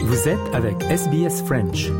Vous êtes avec SBS French.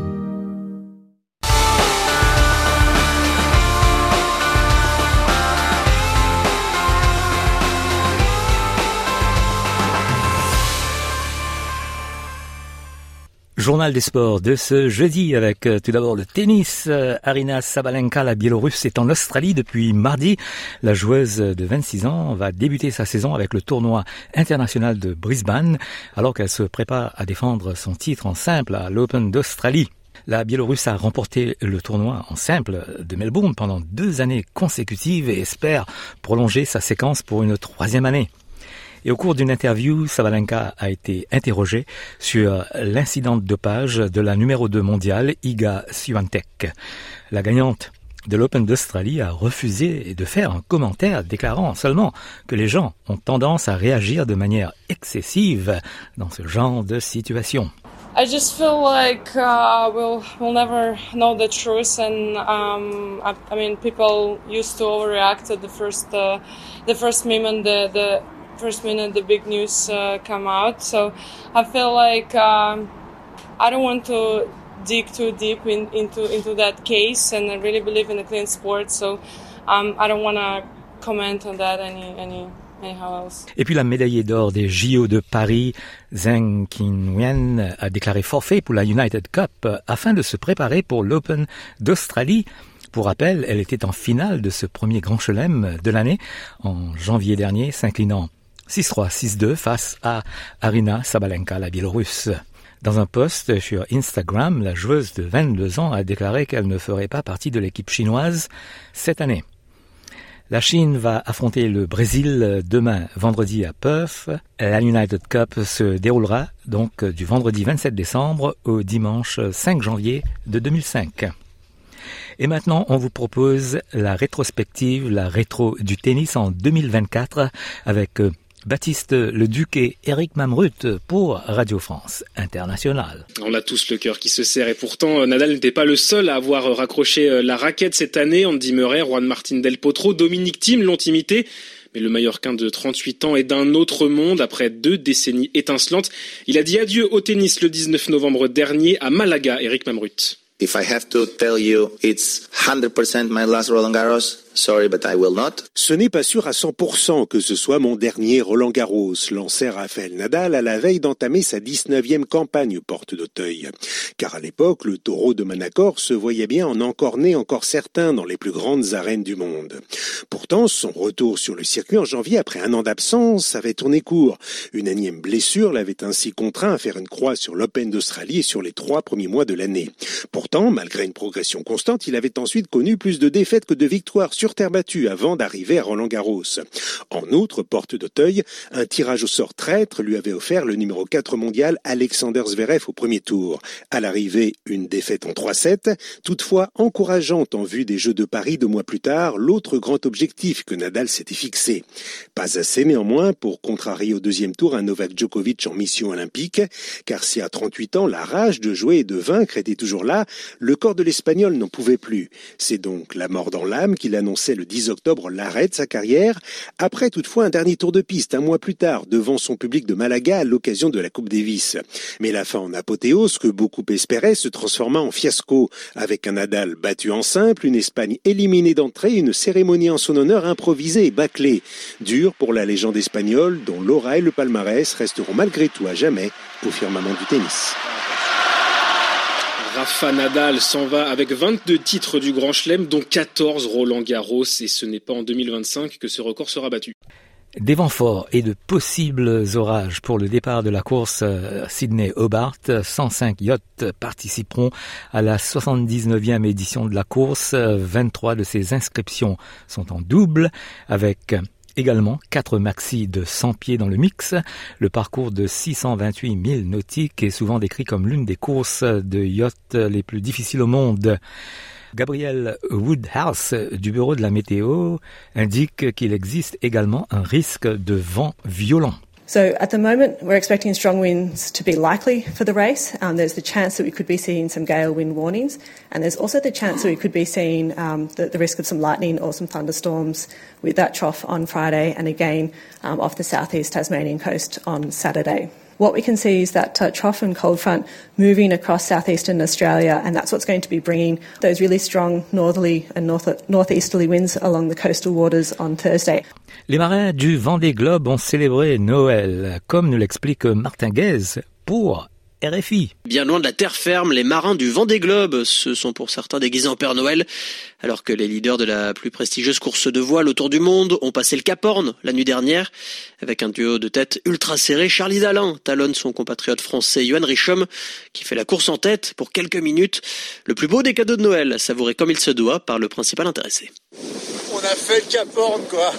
Journal des sports de ce jeudi avec tout d'abord le tennis. Aryna Sabalenka, la Biélorusse, est en Australie depuis mardi. La joueuse de 26 ans va débuter sa saison avec le tournoi international de Brisbane alors qu'elle se prépare à défendre son titre en simple à l'Open d'Australie. La Biélorusse a remporté le tournoi en simple de Melbourne pendant 2 années consécutives et espère prolonger sa séquence pour une 3e année. Et au cours d'une interview, Sabalenka a été interrogée sur l'incident de dopage de la numéro 2 mondiale, Iga Swiatek. La gagnante de l'Open d'Australie a refusé de faire un commentaire déclarant seulement que les gens ont tendance à réagir de manière excessive dans ce genre de situation. I just feel like we'll never know the truth, and I mean people used to overreact at the first moment the first minute the big news come out. So I feel like I don't want to dig too deep into that case, and I really believe in a clean sport. So I don't want to comment on that anyhow else. Et puis la médaillée d'or des JO de Paris, Zheng Qinwen, a déclaré forfait pour la United Cup afin de se préparer pour l'Open d'Australie. Pour rappel, elle était en finale de ce premier grand chelem de l'année en janvier dernier, s'inclinant 6-3, 6-2 face à Aryna Sabalenka, la Biélorusse. Dans un post sur Instagram, la joueuse de 22 ans a déclaré qu'elle ne ferait pas partie de l'équipe chinoise cette année. La Chine va affronter le Brésil demain, vendredi à Perth. La United Cup se déroulera donc du vendredi 27 décembre au dimanche 5 janvier de 2005. Et maintenant, on vous propose la rétrospective, la rétro du tennis en 2024 avec Baptiste Leduc et Eric Mamrut pour Radio France Internationale. On a tous le cœur qui se serre et pourtant Nadal n'était pas le seul à avoir raccroché la raquette cette année. Andy Murray, Juan Martín del Potro, Dominic Thiem l'ont imité. Mais le Mallorquin de 38 ans est d'un autre monde. Après 2 décennies étincelantes, il a dit adieu au tennis le 19 novembre dernier à Malaga. Eric Mamrut. If I have to tell you it's 100% my last Roland Garros, sorry, but I will not. Ce n'est pas sûr à 100% que ce soit mon dernier Roland Garros, lançait Rafael Nadal à la veille d'entamer sa 19e campagne porte d'Auteuil. Car à l'époque, le taureau de Manacor se voyait bien en encorné encore certain dans les plus grandes arènes du monde. Pourtant, son retour sur le circuit en janvier après 1 an d'absence avait tourné court. Une énième blessure l'avait ainsi contraint à faire une croix sur l'Open d'Australie et sur les 3 premiers mois de l'année. Pourtant, malgré une progression constante, il avait ensuite connu plus de défaites que de victoires sur terre battue avant d'arriver à Roland-Garros. En outre, porte d'Auteuil, un tirage au sort traître lui avait offert le numéro 4 mondial Alexander Zverev au premier tour. À l'arrivée, une défaite en 3-7, toutefois encourageante en vue des Jeux de Paris 2 mois plus tard, l'autre grand objectif que Nadal s'était fixé. Pas assez néanmoins pour contrarier au 2e tour un Novak Djokovic en mission olympique, car si à 38 ans la rage de jouer et de vaincre était toujours là, le corps de l'Espagnol n'en pouvait plus. C'est donc la mort dans l'âme qu'il annonçait le 10 octobre l'arrêt de sa carrière, après toutefois un dernier tour de piste 1 mois plus tard devant son public de Malaga à l'occasion de la Coupe Davis. Mais la fin en apothéose que beaucoup espéraient se transforma en fiasco, avec un Nadal battu en simple, une Espagne éliminée d'entrée, une cérémonie en son honneur improvisée et bâclée. Dur pour la légende espagnole dont l'aura et le palmarès resteront malgré tout à jamais au firmament du tennis. Rafa Nadal s'en va avec 22 titres du Grand Chelem, dont 14 Roland Garros, et ce n'est pas en 2025 que ce record sera battu. Des vents forts et de possibles orages pour le départ de la course Sydney-Hobart. 105 yachts participeront à la 79e édition de la course. 23 de ces inscriptions sont en double, avec également 4 maxis de 100 pieds dans le mix. Le parcours de 628 milles nautiques est souvent décrit comme l'une des courses de yacht les plus difficiles au monde. Gabriel Woodhouse du bureau de la météo indique qu'il existe également un risque de vent violent. So at the moment, we're expecting strong winds to be likely for the race. There's the chance that we could be seeing some gale wind warnings, and there's also the chance that we could be seeing the risk of some lightning or some thunderstorms with that trough on Friday and again off the southeast Tasmanian coast on Saturday. what we can see is that trough and cold front moving across southeastern Australia, and that's what's going to be bringing those really strong northerly and northeasterly winds along the coastal waters on Thursday. Les marins du Vendée Globe ont célébré Noël, comme nous l'explique Martin Guez pour RFI. Bien loin de la terre ferme, les marins du Vendée Globe se sont pour certains déguisés en Père Noël, alors que les leaders de la plus prestigieuse course de voile autour du monde ont passé le Cap Horn la nuit dernière, avec un duo de tête ultra serré. Charlie Dalin talonne son compatriote français Johan Richomme, qui fait la course en tête pour quelques minutes. Le plus beau des cadeaux de Noël, savouré comme il se doit par le principal intéressé. On a fait le Cap Horn, quoi.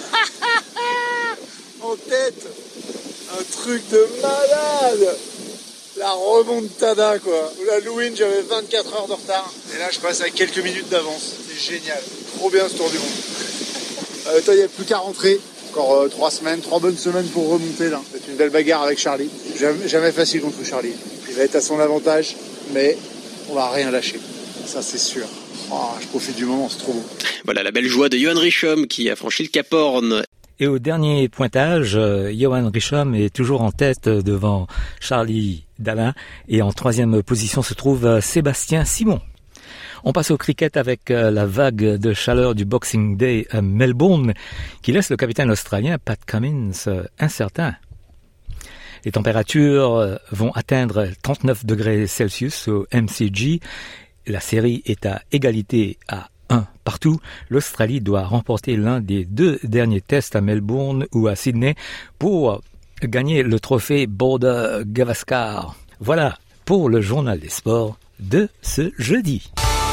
En tête, un truc de malade. La remontada, quoi. La Louine, j'avais 24 heures de retard. Et là, je passe avec quelques minutes d'avance. C'est génial. Trop bien ce Tour du Monde. Toi, il n'y a plus qu'à rentrer. Encore 3 bonnes semaines pour remonter, là. C'est une belle bagarre avec Charlie. Jamais facile contre Charlie. Il va être à son avantage, mais on va rien lâcher. Ça, c'est sûr. Oh, je profite du moment, c'est trop beau. Voilà la belle joie de Johan Richomme qui a franchi le Cap Horn. Et au dernier pointage, Johan Richomme est toujours en tête devant Charlie Dalin. Et en troisième position se trouve Sébastien Simon. On passe au cricket avec la vague de chaleur du Boxing Day à Melbourne qui laisse le capitaine australien Pat Cummins incertain. Les températures vont atteindre 39 degrés Celsius au MCG. La série est à égalité à 1 partout. L'Australie doit remporter l'un des 2 derniers tests à Melbourne ou à Sydney pour gagner le trophée Border Gavaskar. Voilà pour le journal des sports de ce jeudi.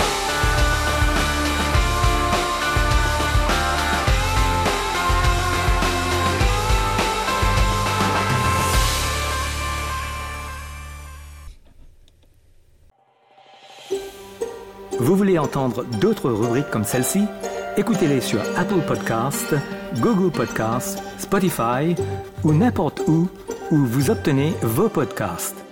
Vous voulez entendre d'autres rubriques comme celle-ci? Écoutez-les sur Apple Podcasts, Google Podcasts, Spotify ou n'importe où vous obtenez vos podcasts.